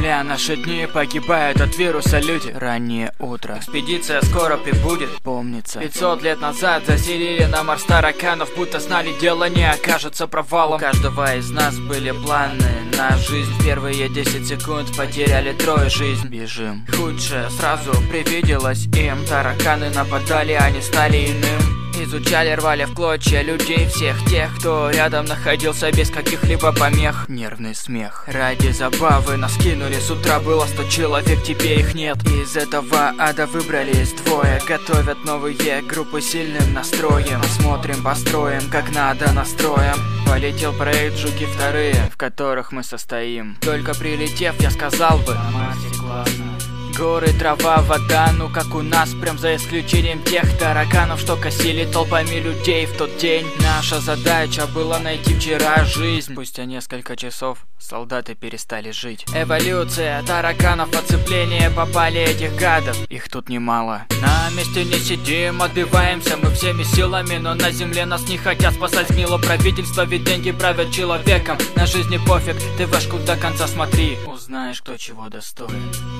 Земля, наши дни, погибают от вируса люди. Раннее утро, экспедиция скоро прибудет. Помнится, 500 лет назад заселили на Марс тараканов, будто знали, дело не окажется провалом. У каждого из нас были планы на жизнь. В первые 10 секунд потеряли 3 жизнь. Бежим. Худшее сразу привиделось им. Тараканы нападали, они стали иным. Изучали, рвали в клочья людей, всех тех, кто рядом находился без каких-либо помех. Нервный смех. Ради забавы нас кинули, с утра было 100 человек, теперь их нет. Из этого ада выбрались 2, готовят новые группы сильным настроем. Посмотрим, построим, как надо настроем. Полетел проект «Жуки 2», в которых мы состоим. Только прилетев, я сказал бы: мастер-классно. Горы, трава, вода, ну как у нас, прям за исключением тех тараканов, что косили толпами людей в тот день. Наша задача была найти вчера жизнь. Спустя несколько часов солдаты перестали жить. Эволюция тараканов, оцепление, попали этих гадов. Их тут немало. На месте не сидим, отбиваемся мы всеми силами, но на земле нас не хотят спасать гнило правительство, ведь деньги правят человеком. На жизни пофиг, ты вышку до конца смотри, узнаешь, кто чего достоин.